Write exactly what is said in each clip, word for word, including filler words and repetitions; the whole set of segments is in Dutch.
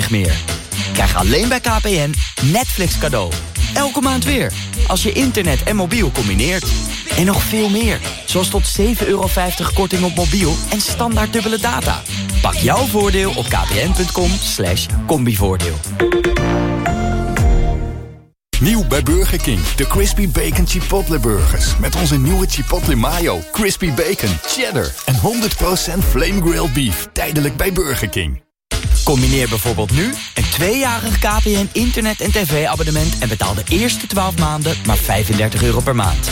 krijg meer. Krijg alleen bij K P N Netflix cadeau. Elke maand weer. Als je internet en mobiel combineert. En nog veel meer. Zoals tot zeven euro vijftig korting op mobiel en standaard dubbele data. Pak jouw voordeel op kpn.com slash combivoordeel. Nieuw bij Burger King. De Crispy Bacon Chipotle Burgers. Met onze nieuwe Chipotle Mayo, Crispy Bacon, Cheddar en honderd procent Flame Grilled Beef. Tijdelijk bij Burger King. Combineer bijvoorbeeld nu een tweejarig K P N internet- en tv-abonnement... en betaal de eerste twaalf maanden maar vijfendertig euro per maand.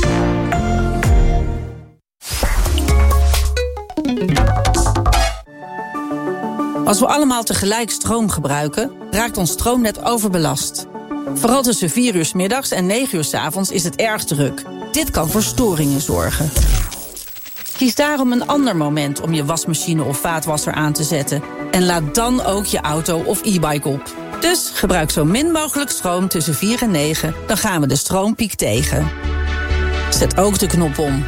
Als we allemaal tegelijk stroom gebruiken, raakt ons stroomnet overbelast. Vooral tussen vier uur 's middags en negen uur 's avonds is het erg druk. Dit kan voor storingen zorgen. Kies daarom een ander moment om je wasmachine of vaatwasser aan te zetten. En laad dan ook je auto of e-bike op. Dus gebruik zo min mogelijk stroom tussen vier en negen. Dan gaan we de stroompiek tegen. Zet ook de knop om.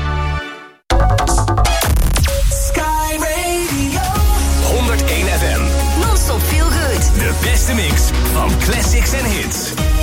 Sky Radio. honderdéén F M. Non-stop feel good. De beste mix van classics en hits.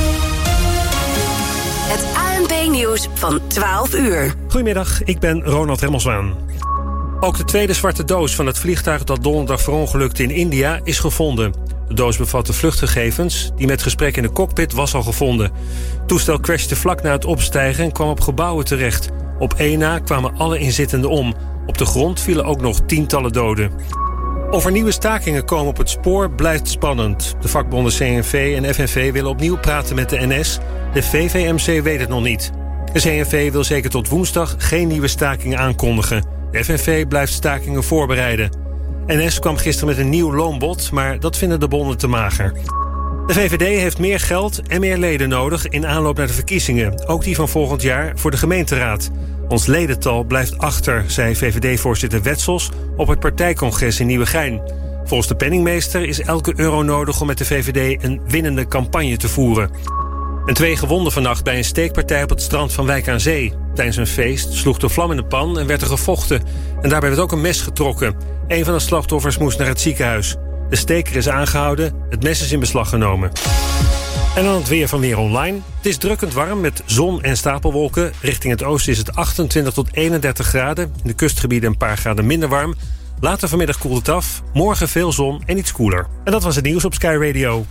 Het A N P-nieuws van twaalf uur. Goedemiddag, ik ben Ronald Remmelswaan. Ook de tweede zwarte doos van het vliegtuig dat donderdag verongelukte in India is gevonden. De doos bevatte vluchtgegevens, die met gesprek in de cockpit was al gevonden. Het toestel crashte vlak na het opstijgen en kwam op gebouwen terecht. Op één na kwamen alle inzittenden om. Op de grond vielen ook nog tientallen doden. Of er nieuwe stakingen komen op het spoor blijft spannend. De vakbonden C N V en F N V willen opnieuw praten met de N S. De V V M C weet het nog niet. De C N V wil zeker tot woensdag geen nieuwe stakingen aankondigen. De F N V blijft stakingen voorbereiden. N S kwam gisteren met een nieuw loonbod, maar dat vinden de bonden te mager. De V V D heeft meer geld en meer leden nodig in aanloop naar de verkiezingen. Ook die van volgend jaar voor de gemeenteraad. Ons ledental blijft achter, zei V V D-voorzitter Wetsels op het partijcongres in Nieuwegein. Volgens de penningmeester is elke euro nodig om met de V V D een winnende campagne te voeren. En twee gewonden vannacht bij een steekpartij op het strand van Wijk aan Zee. Tijdens een feest sloeg de vlam in de pan en werd er gevochten. En daarbij werd ook een mes getrokken. Een van de slachtoffers moest naar het ziekenhuis. De steker is aangehouden, het mes is in beslag genomen. En dan het weer van Weer Online. Het is drukkend warm met zon en stapelwolken. Richting het oosten is het achtentwintig tot eenendertig graden. In de kustgebieden een paar graden minder warm. Later vanmiddag koelt het af. Morgen veel zon en iets koeler. En dat was het nieuws op Sky Radio.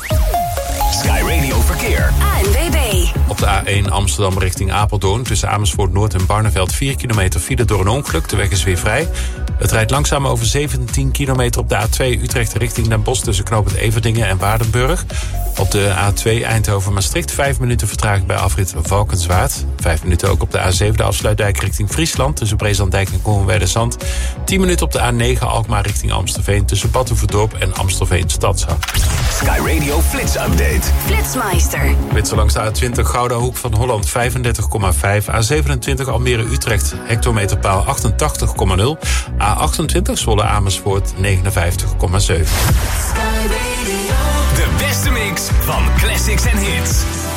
Sky Radio Verkeer. A N W B. Op de A één Amsterdam richting Apeldoorn tussen Amersfoort Noord en Barneveld vier kilometer file door een ongeluk. De weg is weer vrij. Het rijdt langzaam over zeventien kilometer op de A twee Utrecht richting Den Bosch tussen knooppunt Everdingen en Waardenburg. Op de A twee Eindhoven-Maastricht vijf minuten vertraging bij afrit Valkenswaard. Vijf minuten ook op de A zeven de afsluitdijk richting Friesland tussen Breeslanddijk en Koolwerderzand. Tien minuten op de A negen Alkmaar richting Amstelveen tussen Badhoevedorp en Amstelveen Stadshart. Sky Radio Flits Update. Flitsmeister. Witser langs de A twintig Gouda Hoek van Holland vijfendertig komma vijf. A zevenentwintig Almere-Utrecht hectometerpaal achtentachtig komma nul. A achtentwintig Zwolle Amersfoort negenenvijftig komma zeven. De beste mix van classics en hits.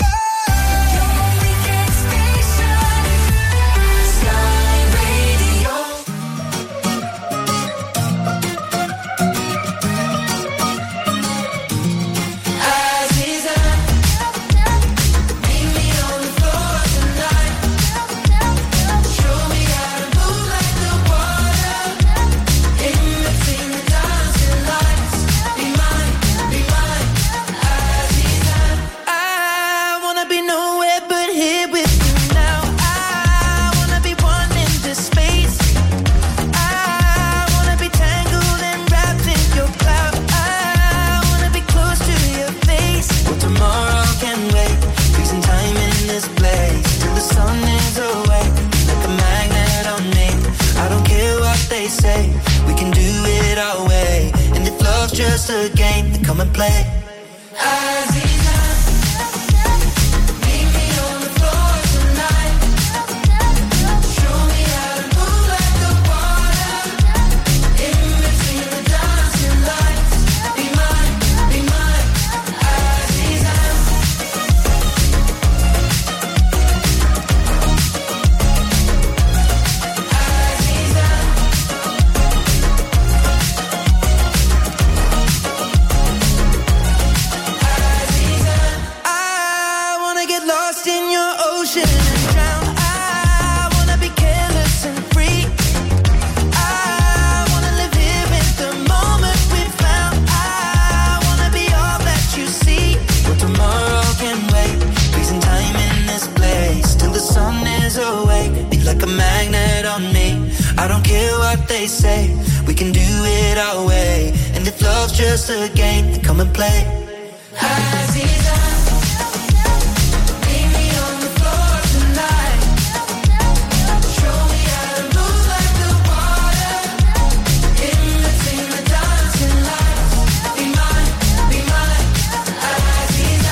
Just a game, then come and play. what they say. We can do it our way. And if love's just a game, then come and play. Aziza, meet me on the floor tonight. Show me how to move like the water. In between the dancing lights. Be mine, be mine, Aziza.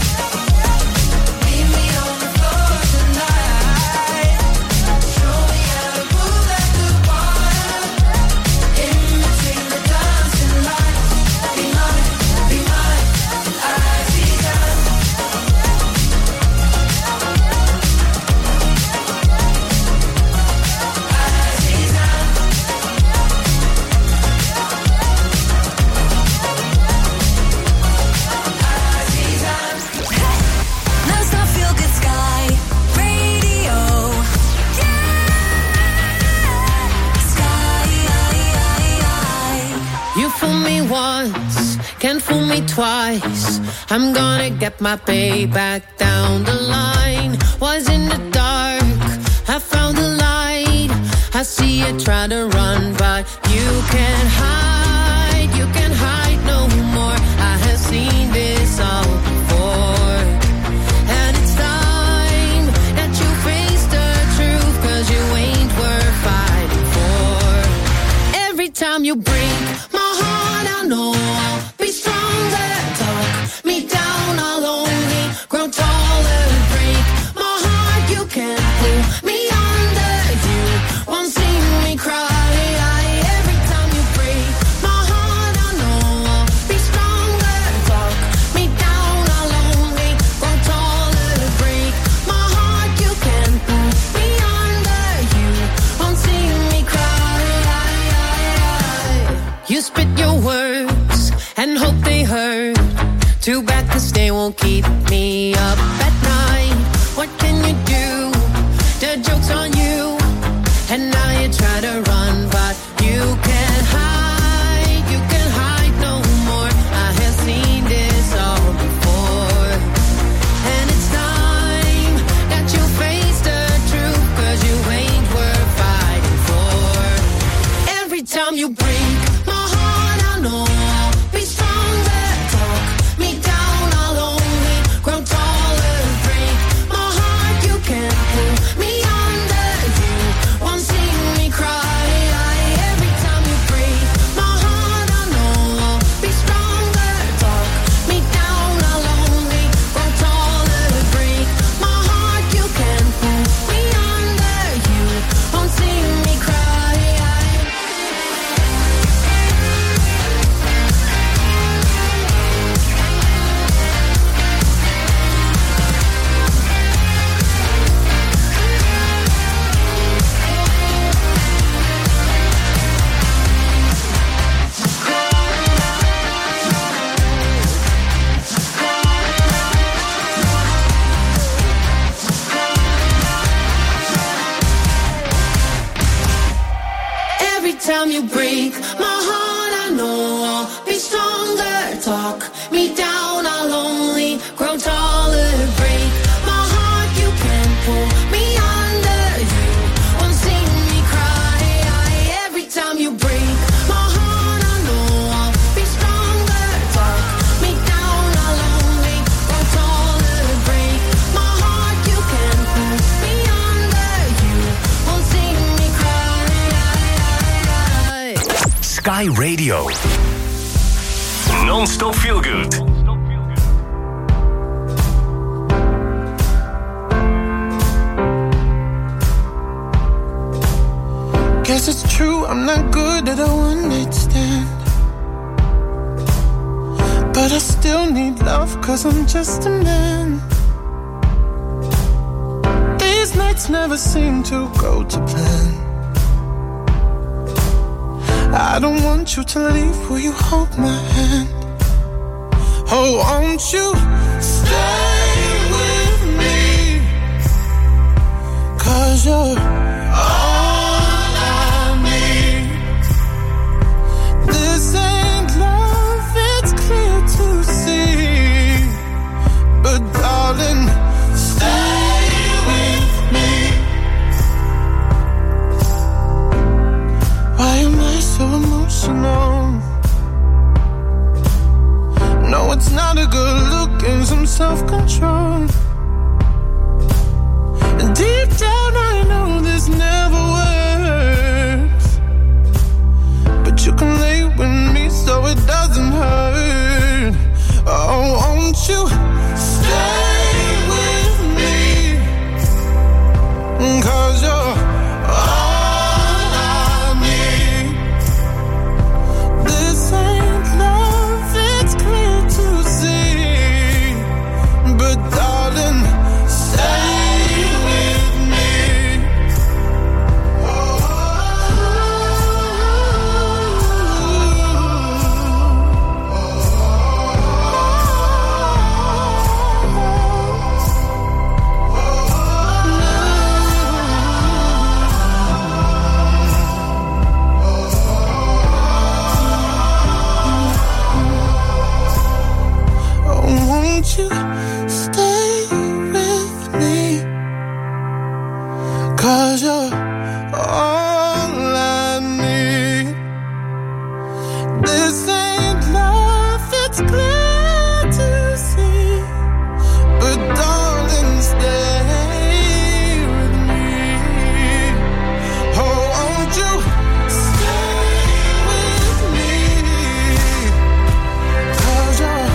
Meet me on the floor tonight. Show me how to move like the water. In between the dancing lights. Be mine, be mine, Aziza. Non-stop feel good Sky Radio. Yeah. Sky. You fool me once, can't fool me twice. I'm gonna get my payback down the line. Was in the dark, I found the light. I see you try to run, but you can't hide. You can't hide no more. I have seen this all before. And it's time that you face the truth, 'cause you ain't worth fighting for. Every time you break my heart, I know I'll be stronger. Talk me down, I'll only grow taller. Break my heart, you can't pull me under. You won't see me cry. Every time you break my heart, I know I'll be stronger. Talk me down, I'll only grow taller. Break my heart, you can't pull me under. You won't see me cry. You spit your words and hope they hurt. Too bad 'cause they won't keep me up at night. What can you do? The joke's on you. And now you try to run, but you can't hide. You can't hide no more. I have seen this all before. And it's time that you face the truth, 'cause you ain't worth fighting for. Every time you break my heart, I know I'll be stronger. Talk me down, I'll only grow taller. Break my heart, you can't pull me under. You won't see me cry. Every time you break my heart, I know I'll be stronger. Talk me down, I'll only grow taller. Break my heart, you can't pull me under. You won't see me cry. Every time you break my heart, I know I'll be stronger. Talk me down, I'll only grow taller. Break my heart, you can't pull me under. You won't see me cry. Every time you break my heart, I know I'll be stronger. Talk me down, I'll only grow taller. Break my heart, you can't pull me under. You won't see me cry. Sky Radio. Non-stop feel good. Guess it's true, I'm not good at a one-night stand. But I still need love, 'cause I'm just a man. These nights never seem to go to plan. I don't want you to leave, will you hold my hand? Oh, won't you stay with me? 'Cause you're all I need. This ain't love, it's clear to see. But darling, stay with me. a good look and some self-control. And deep down I know this never works, but you can lay with me so it doesn't hurt. Oh, won't you stay with me? 'Cause you're all I need. This ain't love, it's clear to see, but darling, stay with me. Won't you stay with me? 'Cause you're all I need. This ain't love, it's clear to see, but darling, stay with me. Oh, won't you stay with me? 'Cause you're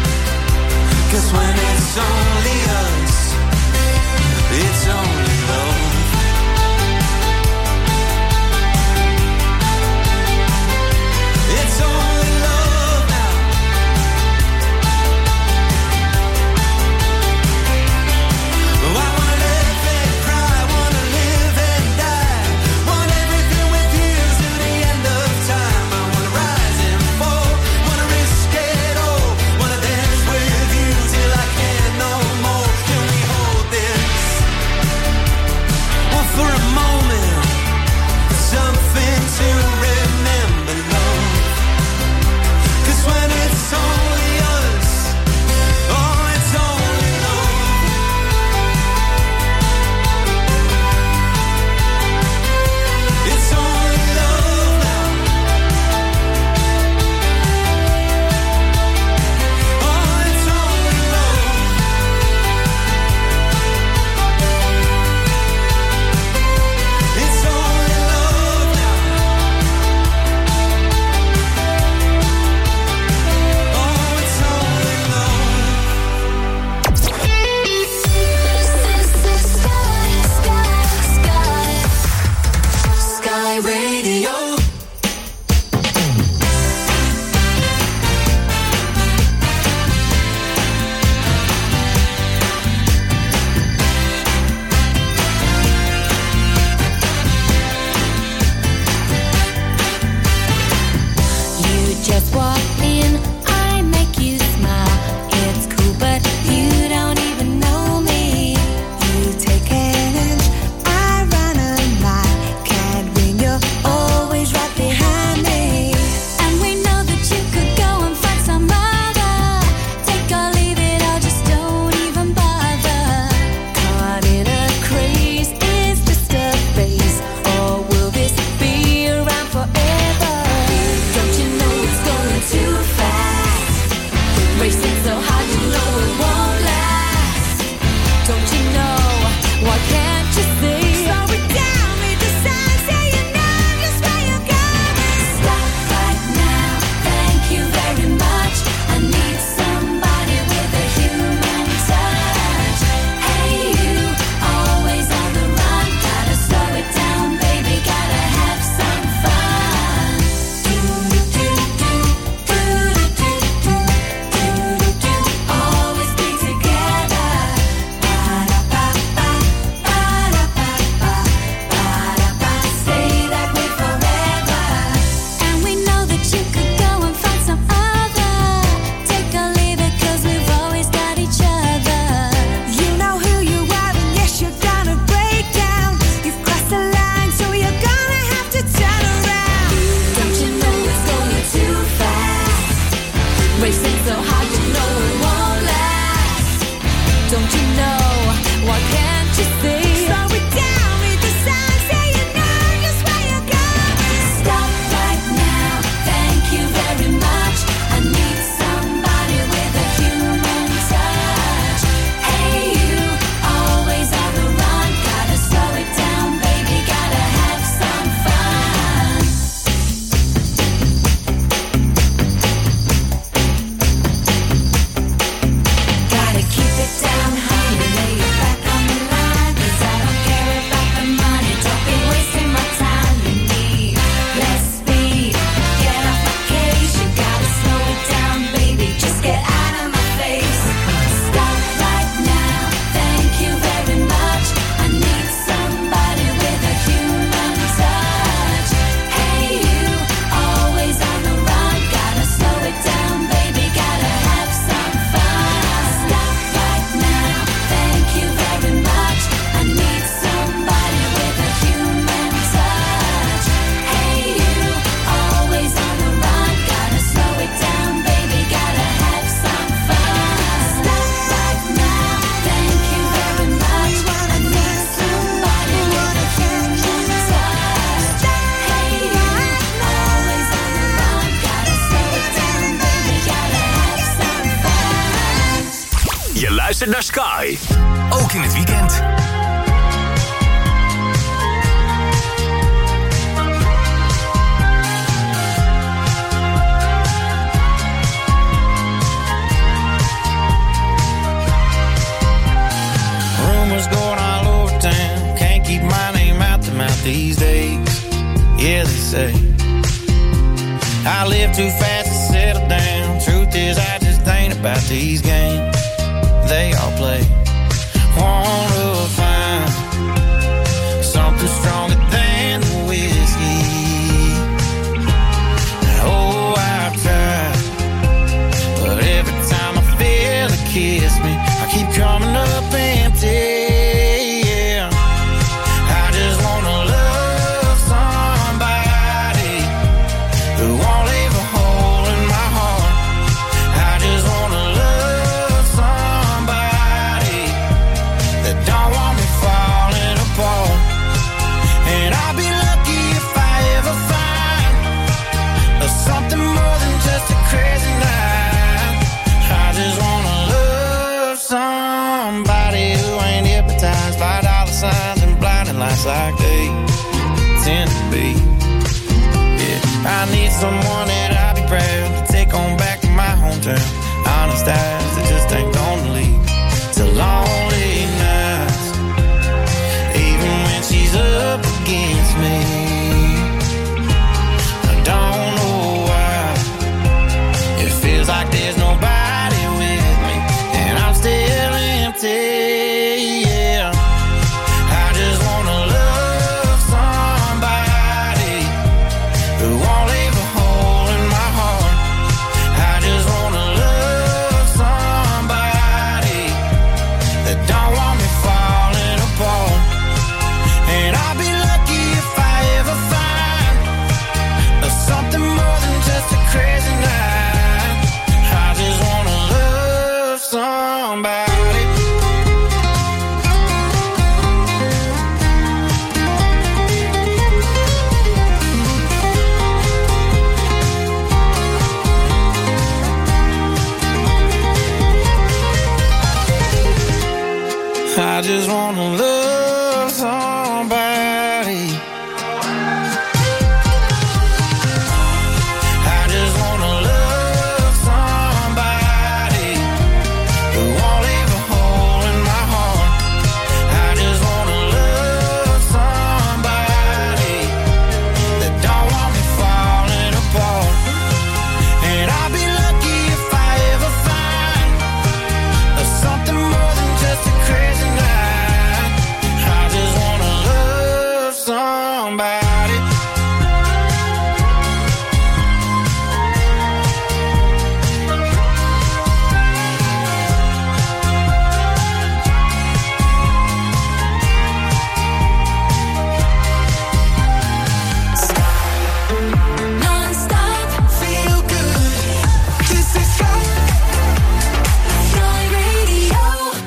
when it's only us, it's only love. luistert naar Sky. Ook in het weekend. Rumors going all over town. Can't keep my name out the mouth these days. Yeah, they say I live too fast to settle down. Truth is, I just ain't about these games they all play. Wanna find something stronger than the whiskey. Oh, I've tried, but every time I feel it kiss me, I keep coming up empty. Yeah, I just wanna love somebody who won't leave a hole in my heart. I just wanna love somebody that don't want me falling apart. And I'll be lucky if I ever find something more than just a crazy night. I just wanna love somebody who ain't hypnotized by dollar signs and blinding lights like they tend to be. Yeah, I need someone that I'll be proud to take on back to my hometown. Honest eyes that just ain't gonna lead to lonely nights, even when she's up against me. I don't know why it feels like there's nobody with me, and I'm still empty. Yeah, I just wanna love somebody who won't leave a hole in my heart. I just wanna love somebody that don't want me falling apart. And I'll be lucky if I ever find something more than just a crazy night. I just wanna love somebody. I just wanna love somebody. I just wanna love somebody who won't leave a hole in my heart. I just wanna love somebody that don't want me falling apart. And I'll be lucky if I ever find something more than just a crazy night. I just wanna love somebody. Non-stop, feel good. This is Sky. Sky Radio.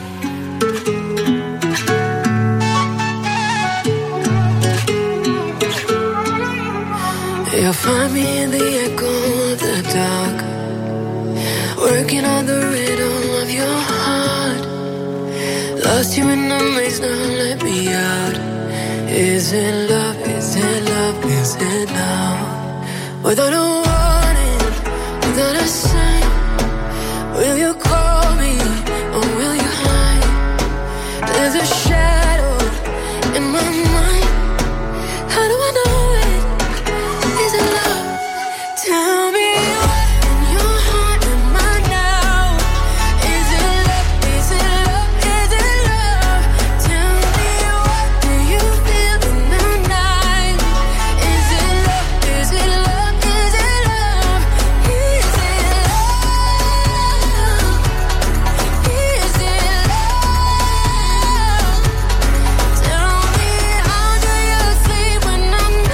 You'll find me in the echo of the dark, working on the rhythm of your heart. Lost you in the maze, now let me out. Is it love, is it love, is it now? Without a warning, without a sign, will you call me or will you hide? There's a shadow in my mind. How do I know it? Is it love? Tell me what in your heart am I now? Is it love? Is it love? Is it love? Tell me what do you feel in the night? Is it love? Is it love? Is it love? Is it love? Is it love? Tell me how do you sleep when I'm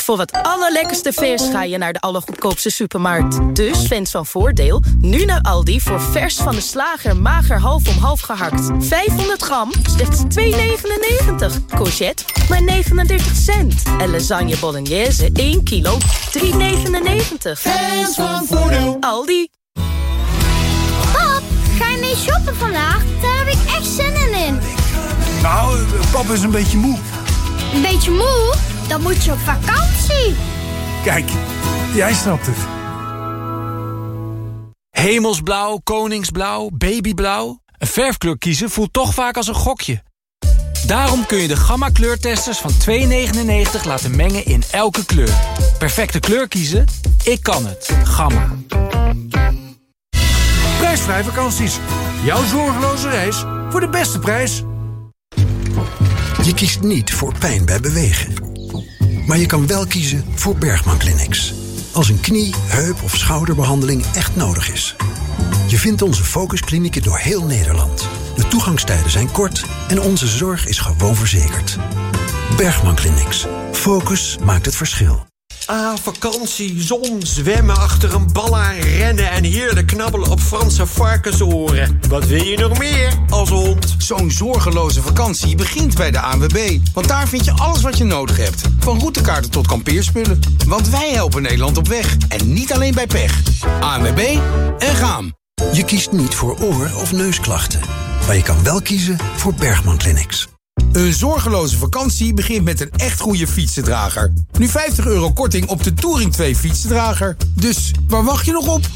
Voor het allerlekkerste vers ga je naar de allergoedkoopste supermarkt. Dus fans van Voordeel, nu naar Aldi voor vers van de slager mager half om half gehakt. vijfhonderd gram, slechts twee negenennegentig. Courgette, maar negenendertig cent. En lasagne bolognese, één kilo, drie negenennegentig. Fans van Voordeel. Aldi. Pap, ga je mee shoppen vandaag? Daar heb ik echt zin in. Nou, pap is een beetje moe. Een beetje moe? Dan moet je op vakantie. Kijk, jij snapt het. Hemelsblauw, koningsblauw, babyblauw. Een verfkleur kiezen voelt toch vaak als een gokje. Daarom kun je de Gamma kleurtesters van twee negenennegentig laten mengen in elke kleur. Perfecte kleur kiezen? Ik kan het. Gamma. Prijsvrij vakanties. Jouw zorgeloze reis voor de beste prijs. Je kiest niet voor pijn bij bewegen. Maar je kan wel kiezen voor Bergman Clinics. Als een knie, heup of schouderbehandeling echt nodig is. Je vindt onze focusklinieken door heel Nederland. De toegangstijden zijn kort en onze zorg is gewoon verzekerd. Bergman Clinics. Focus maakt het verschil. Ah, vakantie, zon, zwemmen achter een bal aan, rennen en heerlijk knabbelen op Franse varkensoren. Wat wil je nog meer als hond? Zo'n zorgeloze vakantie begint bij de A N W B. Want daar vind je alles wat je nodig hebt. Van routekaarten tot kampeerspullen. Want wij helpen Nederland op weg. En niet alleen bij pech. A N W B en gaan. Je kiest niet voor oor- of neusklachten. Maar je kan wel kiezen voor Bergman Clinics. Een zorgeloze vakantie begint met een echt goede fietsendrager. Nu vijftig euro korting op de Touring twee fietsendrager. Dus waar wacht je nog op?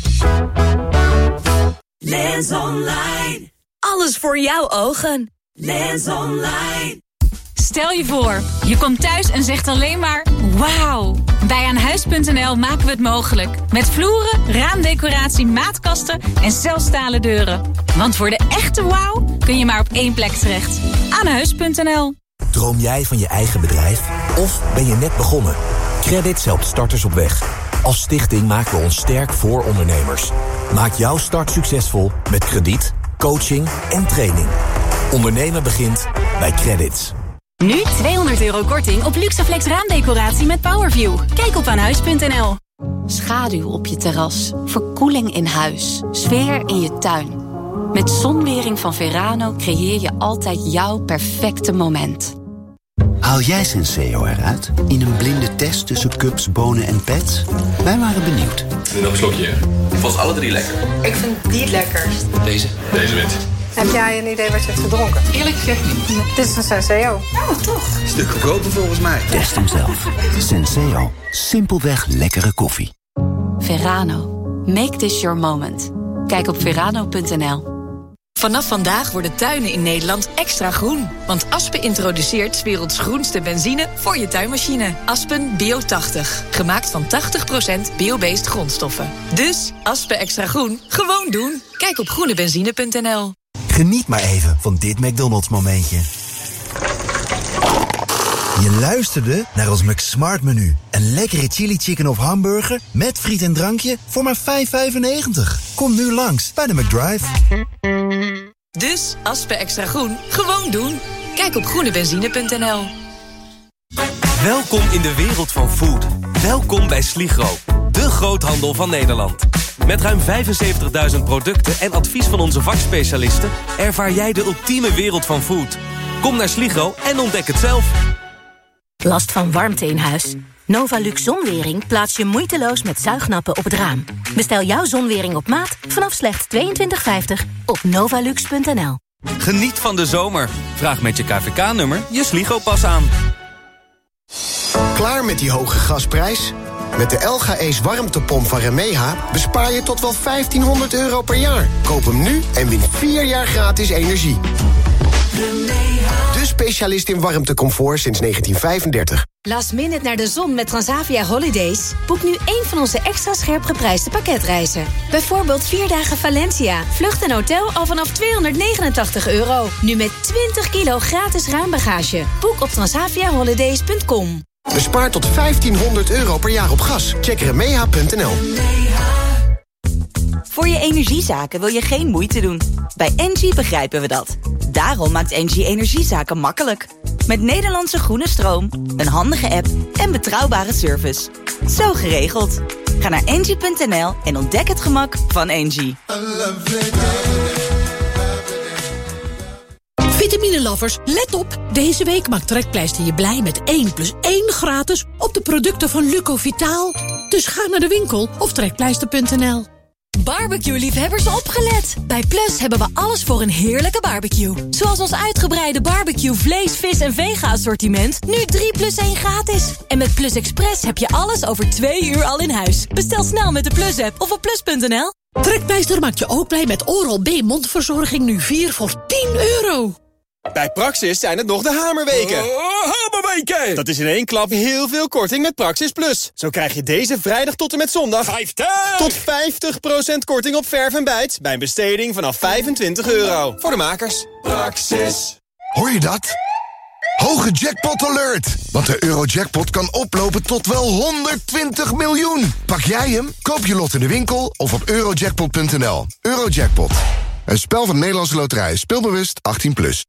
Lens Online. Alles voor jouw ogen. Lens Online. Stel je voor, je komt thuis en zegt alleen maar wauw. Bij Aanhuis punt n l maken we het mogelijk. Met vloeren, raamdecoratie, maatkasten en zelfs stalen deuren. Want voor de echte wauw kun je maar op één plek terecht. Aanhuis punt n l. Droom jij van je eigen bedrijf? Of ben je net begonnen? Credits helpt starters op weg. Als stichting maken we ons sterk voor ondernemers. Maak jouw start succesvol met krediet, coaching en training. Ondernemen begint bij Credits. Nu tweehonderd euro korting op Luxaflex raamdecoratie met Powerview. Kijk op aanhuis punt n l. Schaduw op je terras, verkoeling in huis, sfeer in je tuin. Met Zonwering van Verano creëer je altijd jouw perfecte moment. Haal jij Senseo eruit in een blinde test tussen cups, bonen en pets? Wij waren benieuwd. Nog een slokje. Vond ze alle drie lekker. Ik vind die het lekkerst. Deze? Deze wint. Heb jij een idee wat je hebt gedronken? Eerlijk gezegd niet. Dit is een Senseo. Oh, toch? Stuk goedkoper volgens mij. Test hem zelf. Senseo. Simpelweg lekkere koffie. Verano. Make this your moment. Kijk op verano punt n l. Vanaf vandaag worden tuinen in Nederland extra groen. Want Aspen introduceert 's werelds groenste benzine voor je tuinmachine. Aspen Bio tachtig. Gemaakt van tachtig procent bio-based grondstoffen. Dus Aspen extra groen, gewoon doen. Kijk op groene benzine punt n l. Geniet maar even van dit McDonald's momentje. Je luisterde naar ons McSmart menu. Een lekkere chili chicken of hamburger met friet en drankje voor maar vijf vijfennegentig. Kom nu langs bij de McDrive. Dus Aspen extra groen, gewoon doen. Kijk op groene benzine punt n l. Welkom in de wereld van food. Welkom bij Sligro, de groothandel van Nederland. Met ruim vijfenzeventigduizend producten en advies van onze vakspecialisten ervaar jij de ultieme wereld van food. Kom naar Sligro en ontdek het zelf. Last van warmte in huis? Novalux Zonwering plaats je moeiteloos met zuignappen op het raam. Bestel jouw zonwering op maat vanaf slechts tweeëntwintig vijftig op novalux punt n l. Geniet van de zomer. Vraag met je K V K-nummer je Sligro-pas aan. Klaar met die hoge gasprijs? Met de L G Ace warmtepomp van Remeha bespaar je tot wel vijftienhonderd euro per jaar. Koop hem nu en win vier jaar gratis energie. De specialist in warmtecomfort sinds negentien vijfendertig. Last minute naar de zon met Transavia Holidays? Boek nu één van onze extra scherp geprijsde pakketreizen. Bijvoorbeeld vier dagen Valencia. Vlucht en hotel al vanaf tweehonderdnegenentachtig euro. Nu met twintig kilo gratis ruimbagage. Boek op transavia holidays punt com. Bespaar tot vijftienhonderd euro per jaar op gas. Check remeha punt n l. Voor je energiezaken wil je geen moeite doen. Bij Engie begrijpen we dat. Daarom maakt Engie energiezaken makkelijk. Met Nederlandse groene stroom, een handige app en betrouwbare service. Zo geregeld. Ga naar engie punt n l en ontdek het gemak van Engie. Vitamine-lovers, let op. Deze week maakt Trekpleister je blij met één plus één gratis op de producten van Lucovitaal. Dus ga naar de winkel of trekpleister punt n l. Barbecue-liefhebbers opgelet. Bij Plus hebben we alles voor een heerlijke barbecue. Zoals ons uitgebreide barbecue vlees, vis en vega-assortiment. Nu drie plus één gratis. En met Plus Express heb je alles over twee uur al in huis. Bestel snel met de Plus-app of op plus punt n l. Trekpleister maakt je ook blij met Oral-B mondverzorging nu vier voor tien euro. Bij Praxis zijn het nog de hamerweken. Oh, hamerweken! Dat is in één klap heel veel korting met Praxis Plus. Zo krijg je deze vrijdag tot en met zondag vijftig tot vijftig procent korting op verf en bijt bij een besteding vanaf vijfentwintig euro. Voor de makers. Praxis. Hoor je dat? Hoge jackpot alert! Want de Eurojackpot kan oplopen tot wel honderdtwintig miljoen. Pak jij hem? Koop je lot in de winkel of op eurojackpot punt n l. Eurojackpot. Een spel van Nederlandse Loterij. Speelbewust achttien plus.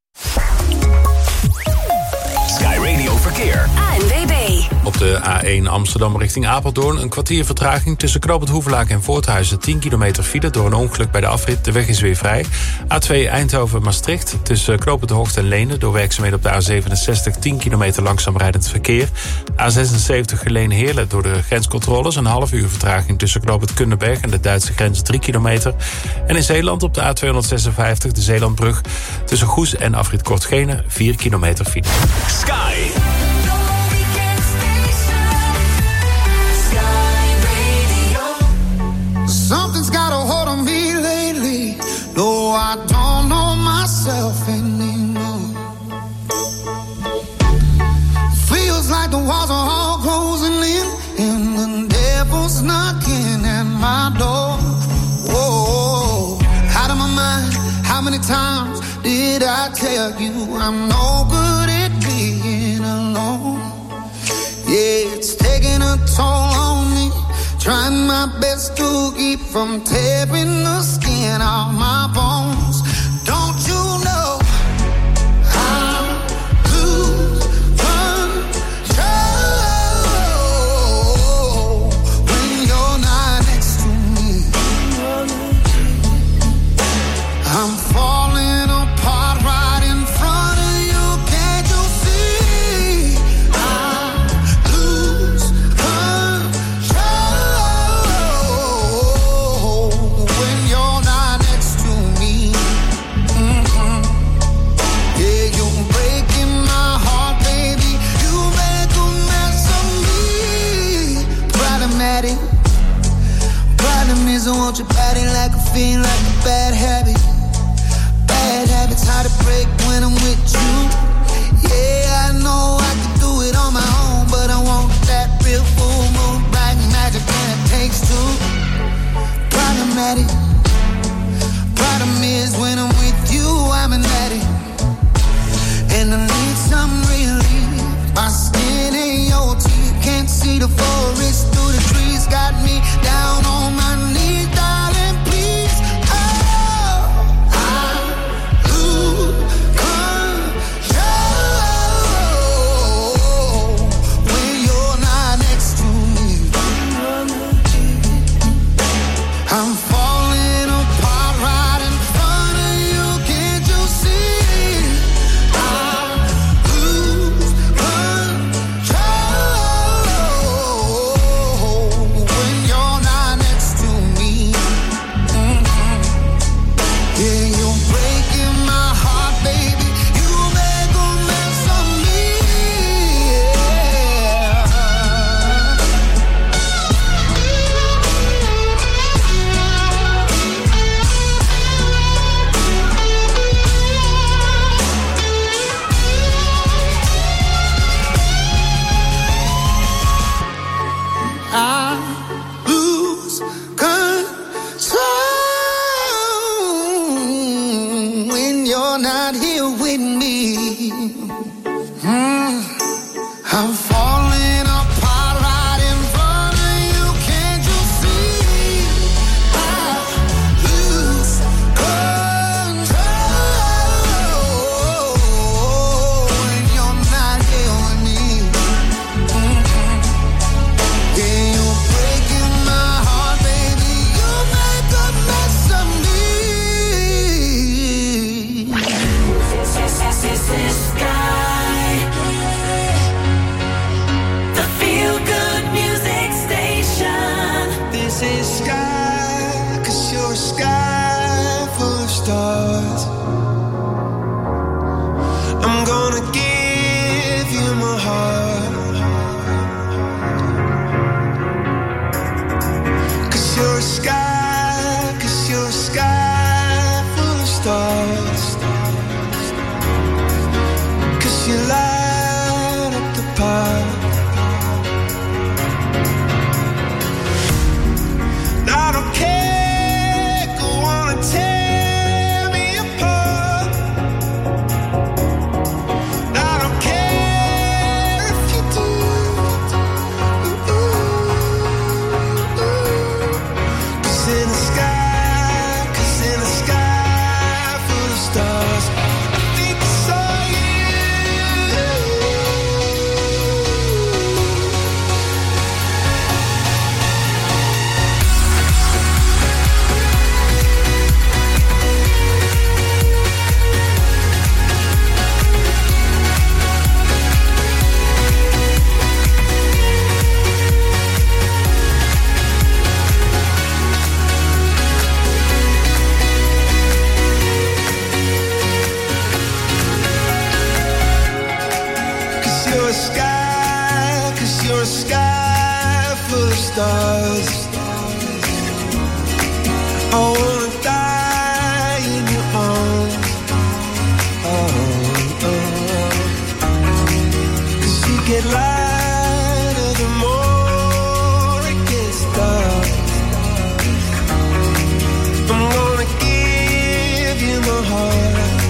Sky Radio Verkeer. A N W B. Op de A één Amsterdam richting Apeldoorn een kwartier vertraging tussen Knoopend Hoevelaak en Voorthuizen. tien kilometer file door een ongeluk bij de afrit. De weg is weer vrij. A twee Eindhoven-Maastricht tussen Knoopend Hoogt en Leenden door werkzaamheden op de A zevenenzestig. tien kilometer langzaam rijdend verkeer. A zesenzeventig Geleen-Heerlen door de grenscontroles. Een half uur vertraging tussen Knoopend Kundenberg en de Duitse grens drie kilometer. En in Zeeland op de A tweehonderdzesenvijftig de Zeelandbrug tussen Goes en afrit Kortgene vier kilometer file. Sky. Something's got a hold on me lately. No, I don't know myself anymore. Feels like the walls are all closing in, and the devil's knocking at my door. Whoa, out of my mind. How many times did I tell you I'm no good at being alone? Yeah, it's taking a toll on me. Trying my best to keep from tearing the skin off my bones. Don't you know I lose control when you're not next to me? I'm falling apart right in front of you. Can't you see? I lose control when you're not next to me. Mm-hmm. Yeah, you're breaking my heart, baby. You make a mess of me. Problematic. Problem is I want your body like a fiend, like a bad habit. Bad habits hard to break when I'm with you. Yeah, I know I can do it on my own, but I want that real full moon, black magic, and it takes two. Problematic. Problem is when I'm with you, I'm an addict, and I need some relief. My skin ain't your teeth, can't see the forest through the trees. Got me down on my knees, darling, please. Oh, I lose control when you're not next to me. I'm falling say sky, 'cause you're a sky full of stars. I'm gonna give you my heart, 'cause you're a sky, 'cause you're a sky full of stars. 'Cause you light up the park. I don't care, go on and tear me apart. I don't care if you do. Ooh, ooh, ooh. 'Cause in the sky, 'cause in the sky full of stars, I think I saw a sky, 'cause you're a sky full of stars. I wanna die in your arms. Oh, oh. 'Cause you get lighter the more it gets dark. I'm gonna give you my heart.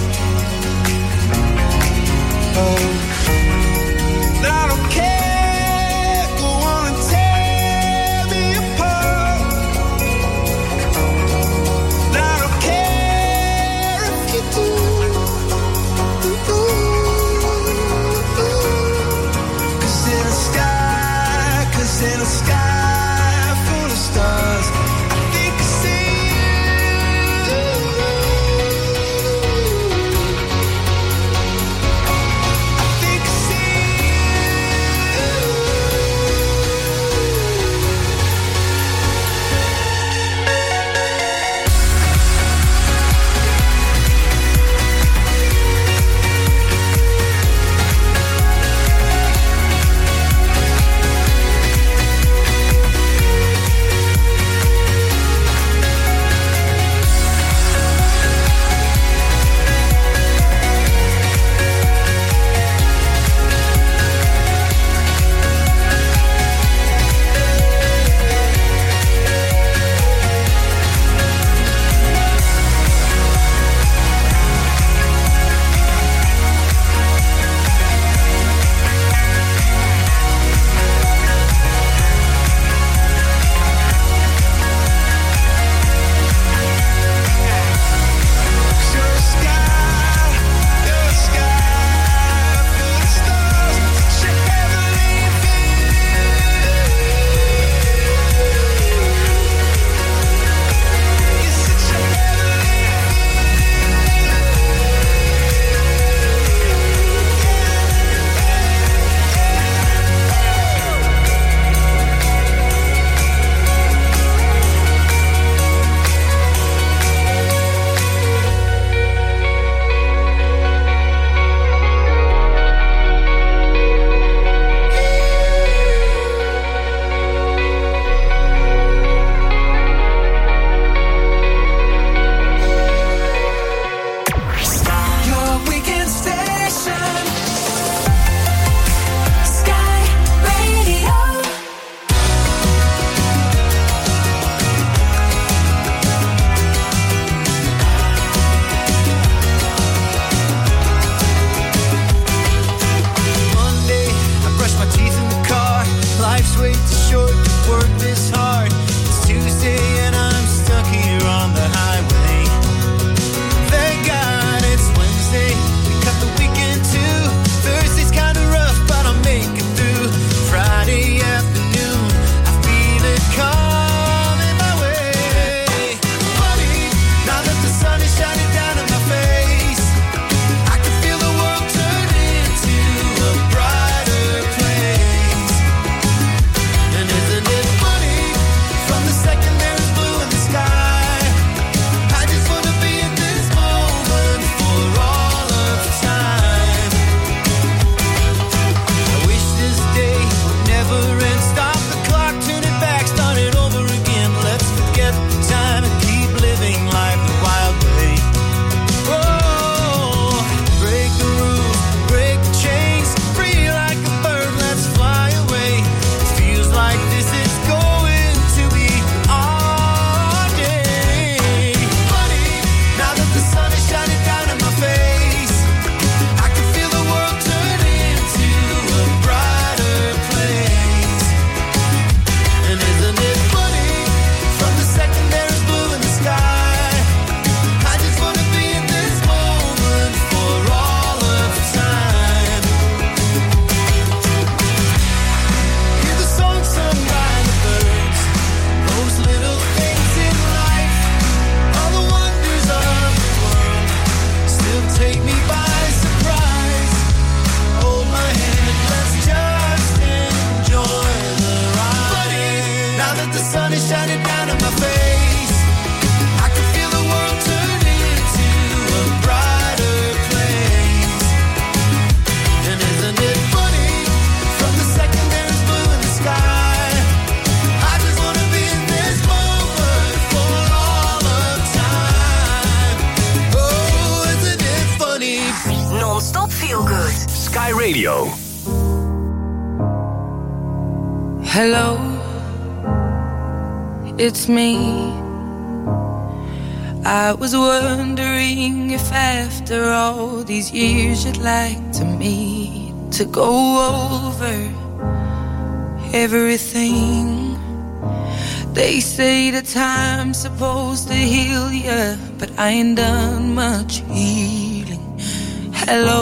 Oh, I don't care, go on and tear me apart. but the sun is shining down on my face. I can feel the world turn into a brighter place. And isn't it funny, from the second there's blue in the sky, I just wanna be in this moment for all of time. Oh, isn't it funny? Non-stop feel good. Sky Radio. Hello, it's me. I was wondering if after all these years you'd like to meet to go over everything. They say the time's supposed to heal ya, but I ain't done much healing. Hello,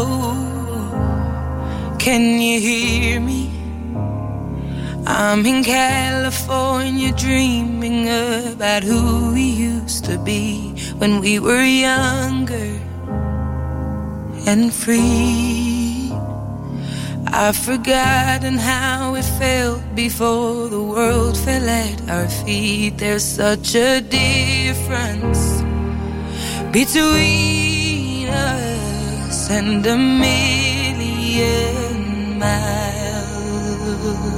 can you hear me? I'm in California dreaming about who we used to be when we were younger and free. I've forgotten how it felt before the world fell at our feet. There's such a difference between us and a million miles.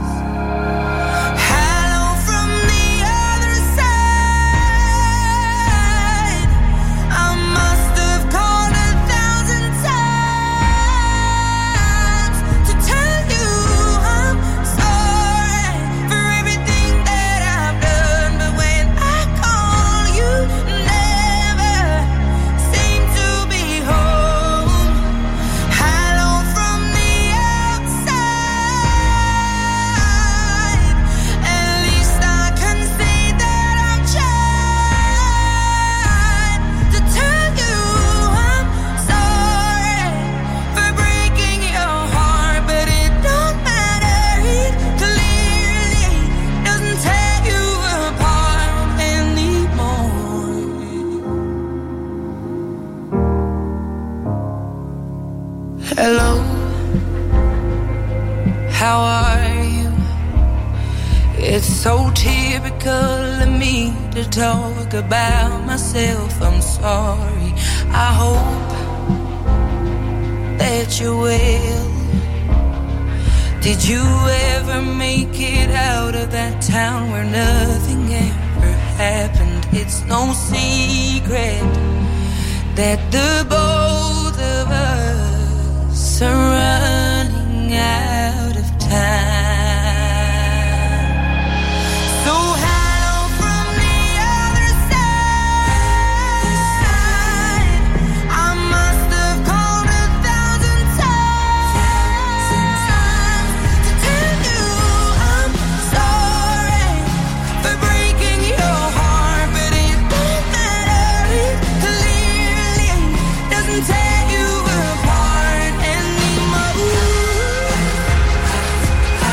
Hello, how are you? It's so typical of me to talk about myself. I'm sorry. I hope that you're well. Did you ever make it out of that town where nothing ever happened? It's no secret that the both of us are running out of time. So hello from the other side. I must have called a thousand times to tell you I'm sorry for breaking your heart, but it don't matter. It clearly doesn't tear you apart anymore.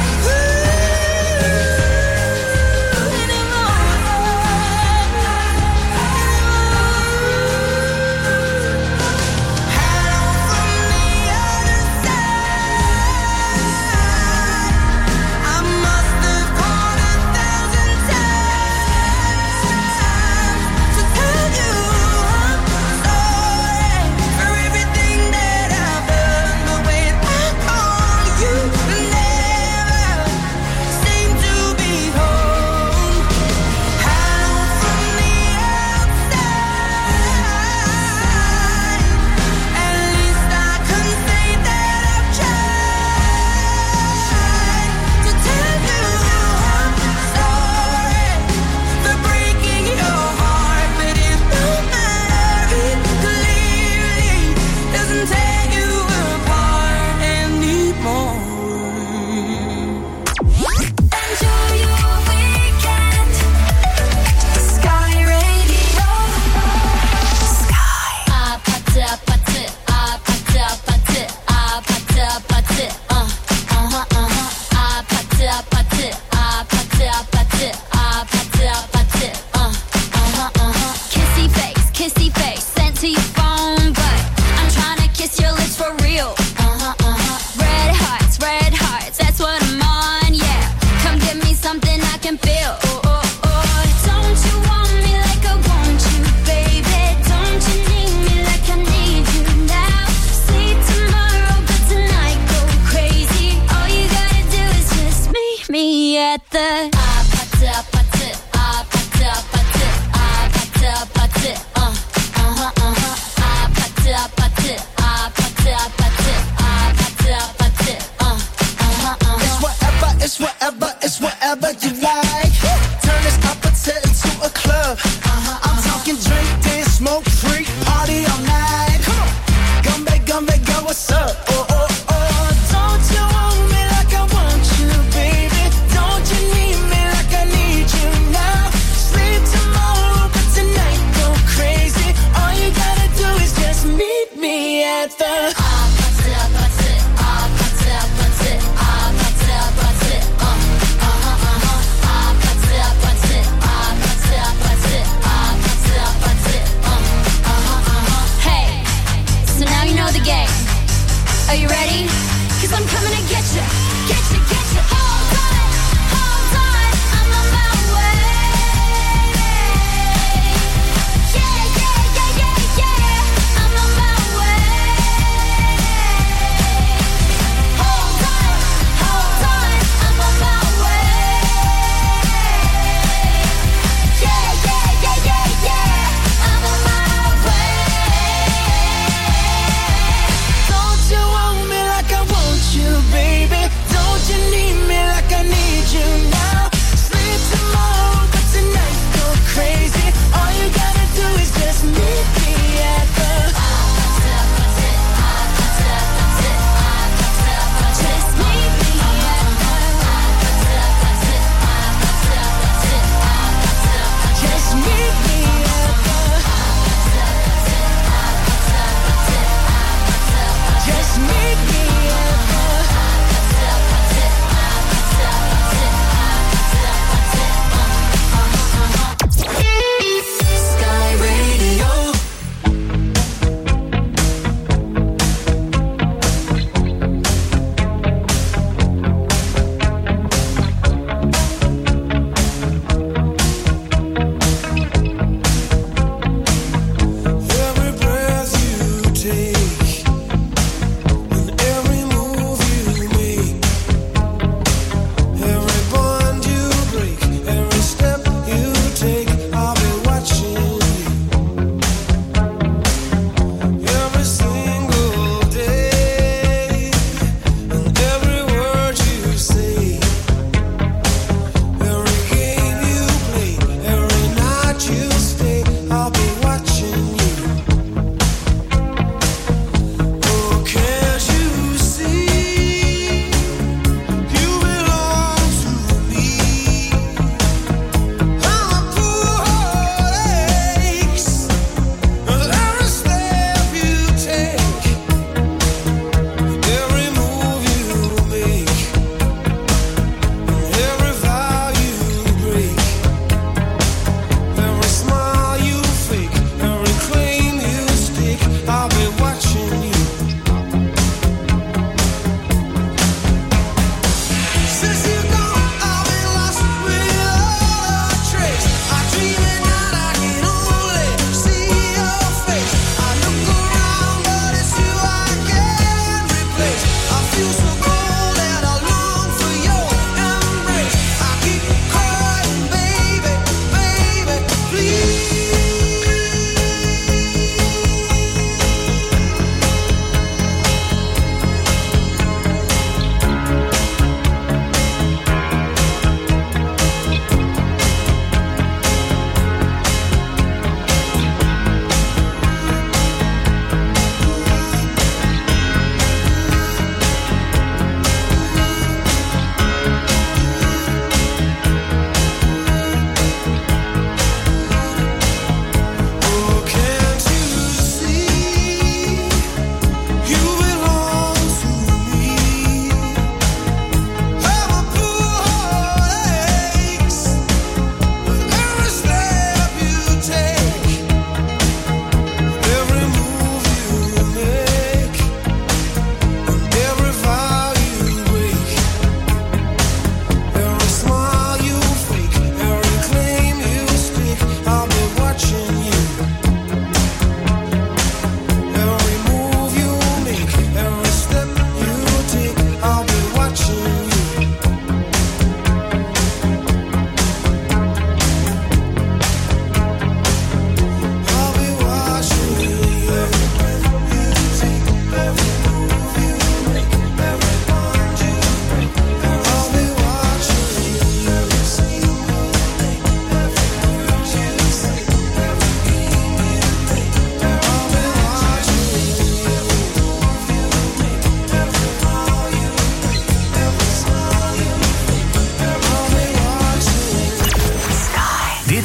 that. Ah, pata, pata, ah, pata, pata, ah, pata, pata, uh, uh-huh, uh-huh. Ah, pata, pata, ah, pata, pata, ah, pata, pata, uh, uh-huh, uh-huh. It's whatever, it's whatever, it's whatever you like. Turn this appetite into a club. Uh-huh, I'm talking drink, dance, smoke, freak, party all night. Come on, come back, come back, girl, what's up? Oh, oh, oh, don't you want me like I want you, baby? Don't you need me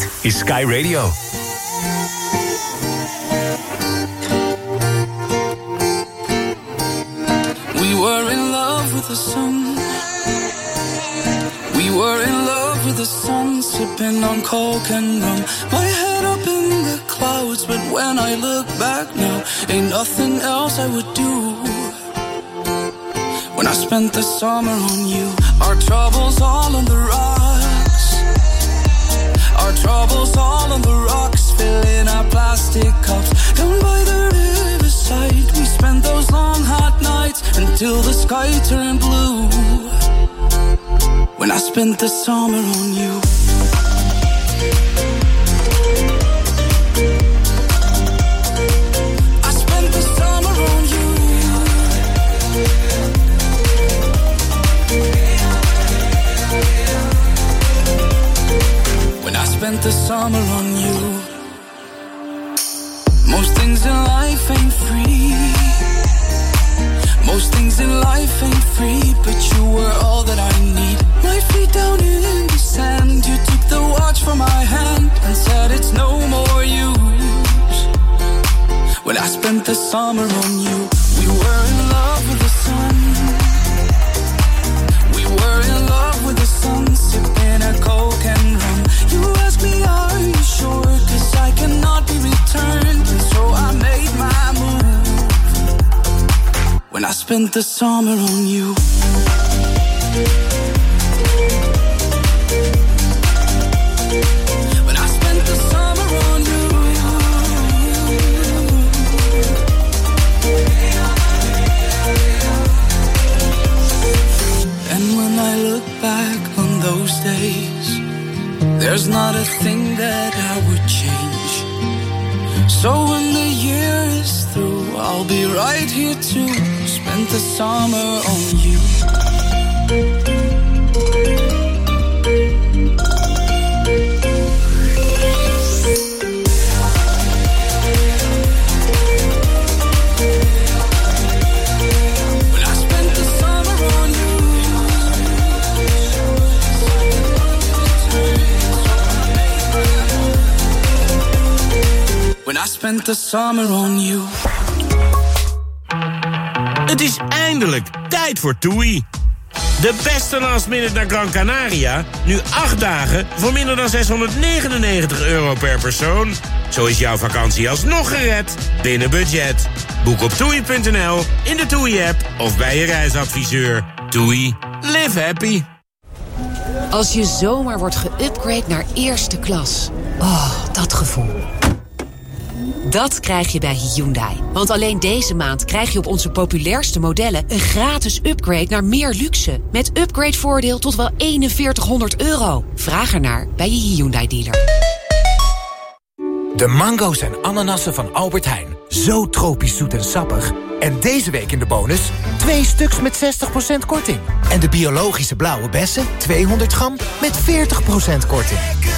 Dit is Sky Radio. We were in love with the sun. We were in love with the sun, sipping on coke and rum. My head up in the clouds, but when I look back now, ain't nothing else I would do. When I spent the summer on you, our troubles all on the rocks. Our troubles all on the rocks, filling our plastic cups. Down by the riverside, we spent those long hot nights until the sky turned blue. When I spent the summer on you. I spent the summer on you. When I spent the summer on you. Most things in life ain't free. Most things in life ain't free, but you were all that I need. My feet down in the sand, you took the watch from my hand and said it's no more use. When I spent the summer on you, we were in love with the sun. We were in love with the sun, sipping a coke and rum. You asked me, are you sure? Cause I cannot be returned, and so I made my move. When I spent the summer on you. When I spent the summer on you. And when I look back on those days, there's not a thing that I would change. So when the year is through, I'll be right here too. Spent the summer on you. When I spent the summer on you. When I spent the summer on you. Het is eindelijk tijd voor TUI. De beste last minute naar Gran Canaria. Nu acht dagen voor minder dan zeshonderdnegenennegentig euro per persoon. Zo is jouw vakantie alsnog gered binnen budget. Boek op toei punt n l, in de TUI-app of bij je reisadviseur. TUI. Live happy. Als je zomaar wordt geüpgrade naar eerste klas. Oh, dat gevoel. Dat krijg je bij Hyundai. Want alleen deze maand krijg je op onze populairste modellen een gratis upgrade naar meer luxe. Met upgradevoordeel tot wel eenenveertighonderd euro. Vraag ernaar bij je Hyundai dealer. De mango's en ananassen van Albert Heijn. Zo tropisch zoet en sappig. En deze week in de bonus twee stuks met zestig procent korting. En de biologische blauwe bessen, tweehonderd gram met veertig procent korting.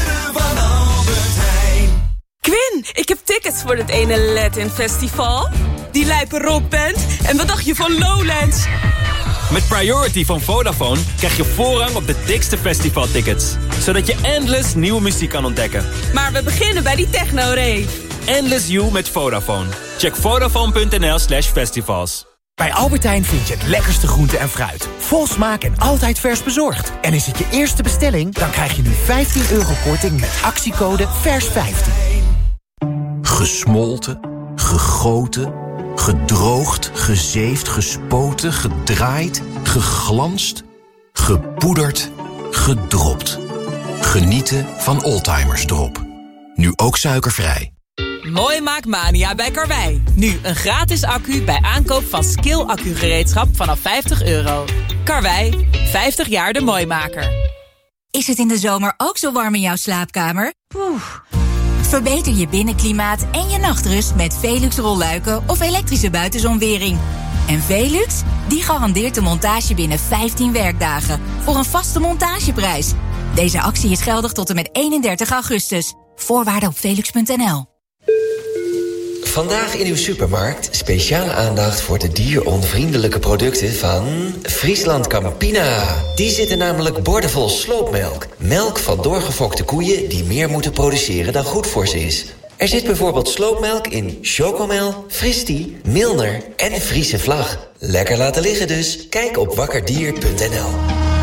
Quinn, ik heb tickets voor het ene Latin Festival. Die lijpe rockband. En wat dacht je van Lowlands? Met Priority van Vodafone krijg je voorrang op de dikste festivaltickets. Zodat je endless nieuwe muziek kan ontdekken. Maar we beginnen bij die techno-rave. Endless You met Vodafone. Check vodafone punt n l slash festivals. Bij Albert Heijn vind je het lekkerste groente en fruit. Vol smaak en altijd vers bezorgd. En is het je eerste bestelling, dan krijg je nu vijftien euro korting met actiecode vers vijftien. Gesmolten, gegoten, gedroogd, gezeefd, gespoten, gedraaid, geglanst, gepoederd, gedropt. Genieten van Oldtimers Drop. Nu ook suikervrij. Mooi maakmania bij Karwei. Nu een gratis accu bij aankoop van Skill accugereedschap vanaf vijftig euro. Karwei, vijftig jaar de mooimaker. Is het in de zomer ook zo warm in jouw slaapkamer? Poeh. Verbeter je binnenklimaat en je nachtrust met Velux rolluiken of elektrische buitenzonwering. En Velux, die garandeert de montage binnen vijftien werkdagen voor een vaste montageprijs. Deze actie is geldig tot en met eenendertig augustus. Voorwaarden op velux punt n l. vandaag in uw supermarkt speciale aandacht voor de dieronvriendelijke producten van Friesland Campina. Die zitten namelijk boordevol sloopmelk. Melk van doorgefokte koeien die meer moeten produceren dan goed voor ze is. Er zit bijvoorbeeld sloopmelk in Chocomel, Fristi, Milner en Friese Vlag. Lekker laten liggen dus. Kijk op wakkerdier punt n l.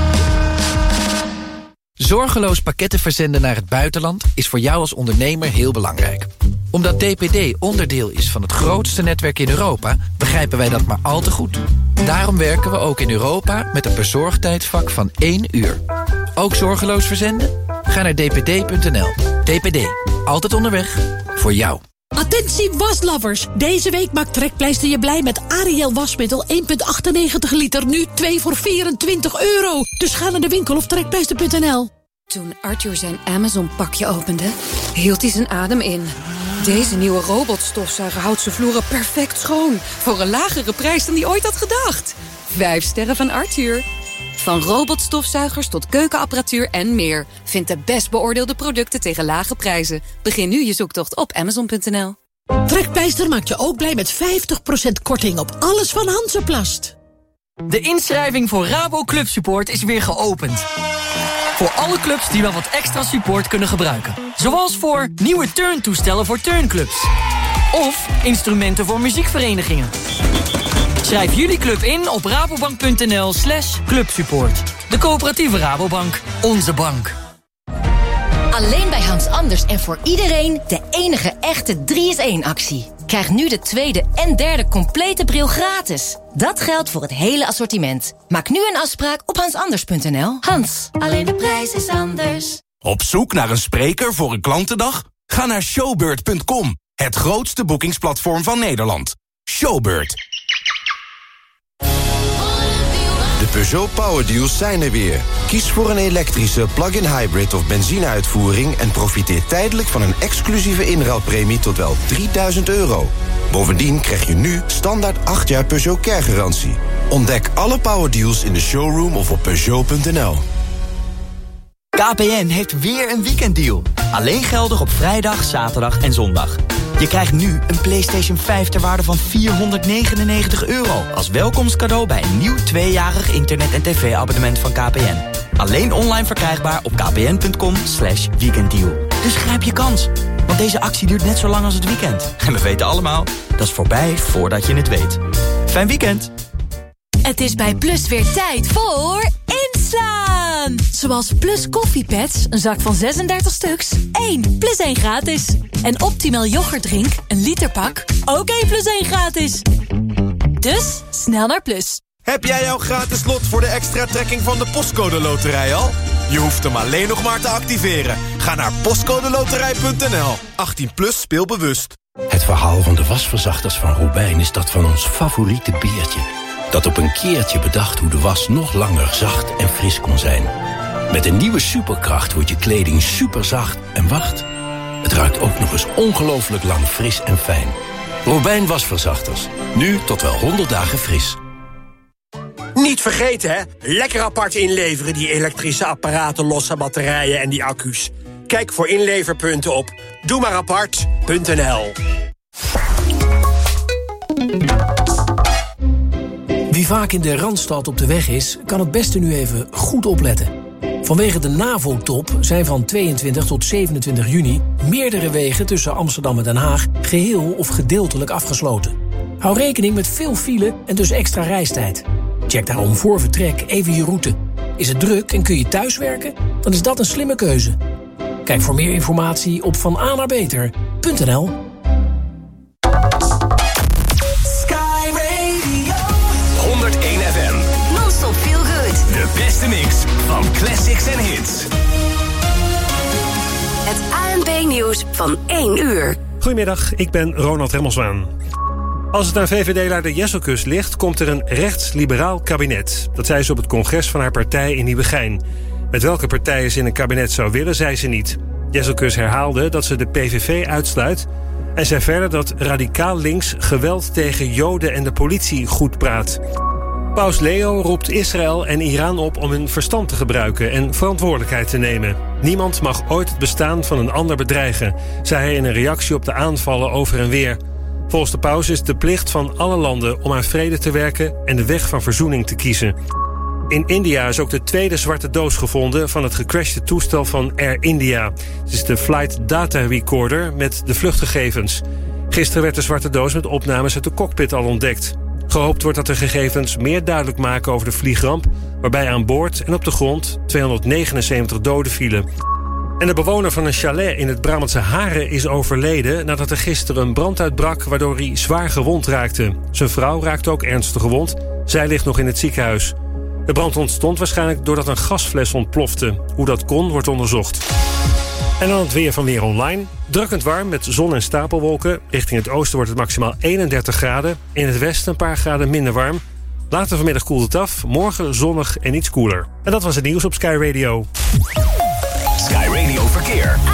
Zorgeloos pakketten verzenden naar het buitenland is voor jou als ondernemer heel belangrijk. Omdat D P D onderdeel is van het grootste netwerk in Europa, begrijpen wij dat maar al te goed. Daarom werken we ook in Europa met een bezorgtijdsvak van één uur. Ook zorgeloos verzenden? Ga naar d p d punt n l. D P D, altijd onderweg, voor jou. Attentie waslovers! Deze week maakt Trekpleister je blij met Ariel wasmiddel één komma achtennegentig liter. Nu twee voor vierentwintig euro. Dus ga naar de winkel of trekpleister punt n l. Toen Arthur zijn Amazon-pakje opende, hield hij zijn adem in. Deze nieuwe robotstofzuiger houdt zijn vloeren perfect schoon. Voor een lagere prijs dan hij ooit had gedacht. Vijf sterren van Arthur. Van robotstofzuigers tot keukenapparatuur en meer. Vind de best beoordeelde producten tegen lage prijzen. Begin nu je zoektocht op amazon punt n l. Trekpleister maakt je ook blij met vijftig procent korting op alles van Hansaplast. De inschrijving voor Rabo Club Support is weer geopend. Voor alle clubs die wel wat extra support kunnen gebruiken. Zoals voor nieuwe turntoestellen voor turnclubs. Of instrumenten voor muziekverenigingen. Schrijf jullie club in op rabobank punt n l slash clubsupport. De coöperatieve Rabobank. Onze bank. Alleen bij Hans Anders en voor iedereen de enige echte drie is één actie. Krijg nu de tweede en derde complete bril gratis. Dat geldt voor het hele assortiment. Maak nu een afspraak op hans anders punt n l. Hans, alleen de prijs is anders. Op zoek naar een spreker voor een klantendag? Ga naar showbird punt com. Het grootste boekingsplatform van Nederland. Showbird. De Peugeot Power Deals zijn er weer. Kies voor een elektrische, plug-in hybrid of benzineuitvoering en profiteer tijdelijk van een exclusieve inruilpremie tot wel drieduizend euro. Bovendien krijg je nu standaard acht jaar Peugeot Care-garantie. Ontdek alle Power Deals in de showroom of op peugeot punt n l. K P N heeft weer een weekenddeal. Alleen geldig op vrijdag, zaterdag en zondag. Je krijgt nu een PlayStation vijf ter waarde van vierhonderdnegenennegentig euro... als welkomstcadeau bij een nieuw tweejarig internet- en tv-abonnement van K P N. Alleen online verkrijgbaar op kpn punt com slash weekenddeal. Dus grijp je kans, want deze actie duurt net zo lang als het weekend. En we weten allemaal, dat is voorbij voordat je het weet. Fijn weekend! Het is bij Plus weer tijd voor inslaan. Zoals Plus koffiepads, een zak van zesendertig stuks, één plus één gratis. En Optimal yoghurtdrink, een literpak, ook één plus één gratis. Dus, snel naar Plus. Heb jij jouw gratis lot voor de extra trekking van de Postcode Loterij al? Je hoeft hem alleen nog maar te activeren. Ga naar postcode loterij punt n l. achttien plus, speel bewust. Het verhaal van de wasverzachters van Robijn is dat van ons favoriete beertje. Dat op een keertje bedacht hoe de was nog langer zacht en fris kon zijn. Met een nieuwe superkracht wordt je kleding superzacht en wacht. Het ruikt ook nog eens ongelooflijk lang fris en fijn. Robijn wasverzachters. Nu tot wel honderd dagen fris. Niet vergeten, hè? Lekker apart inleveren, die elektrische apparaten, losse batterijen en die accu's. Kijk voor inleverpunten op doe maar apart punt n l. Wie vaak in de Randstad op de weg is, kan het beste nu even goed opletten. Vanwege de NAVO-top zijn van tweeëntwintig tot zevenentwintig juni... meerdere wegen tussen Amsterdam en Den Haag geheel of gedeeltelijk afgesloten. Hou rekening met veel file en dus extra reistijd. Check daarom voor vertrek even je route. Is het druk en kun je thuiswerken? Dan is dat een slimme keuze. Kijk voor meer informatie op van a naar beter punt n l. Sky Radio honderdéén F M. Non-stop feel good. De beste mix van classics en hits. Het A N B-nieuws van één uur. Goedemiddag, ik ben Ronald Remmelswaan. Als het aan V V D-leider Jesselkus ligt, komt er een rechts-liberaal kabinet. Dat zei ze op het congres van haar partij in Nieuwegein. Met welke partijen ze in een kabinet zou willen, zei ze niet. Jesselkus herhaalde dat ze de P V V uitsluit en zei verder dat radicaal links geweld tegen Joden en de politie goed praat. Paus Leo roept Israël en Iran op om hun verstand te gebruiken en verantwoordelijkheid te nemen. Niemand mag ooit het bestaan van een ander bedreigen, zei hij in een reactie op de aanvallen over en weer. Volgens de paus is het de plicht van alle landen om aan vrede te werken en de weg van verzoening te kiezen. In India is ook de tweede zwarte doos gevonden van het gecrashte toestel van Air India. Het is de Flight Data Recorder met de vluchtgegevens. Gisteren werd de zwarte doos met opnames uit de cockpit al ontdekt. Gehoopt wordt dat de gegevens meer duidelijk maken over de vliegramp, waarbij aan boord en op de grond tweehonderdnegenenzeventig doden vielen. En de bewoner van een chalet in het Brabantse Haren is overleden nadat er gisteren een brand uitbrak waardoor hij zwaar gewond raakte. Zijn vrouw raakte ook ernstig gewond. Zij ligt nog in het ziekenhuis. De brand ontstond waarschijnlijk doordat een gasfles ontplofte. Hoe dat kon, wordt onderzocht. En dan het weer van Weer Online. Drukkend warm met zon en stapelwolken. Richting het oosten wordt het maximaal eenendertig graden. In het westen een paar graden minder warm. Later vanmiddag koelt het af. Morgen zonnig en iets koeler. En dat was het nieuws op Sky Radio. Sky Radio Verkeer.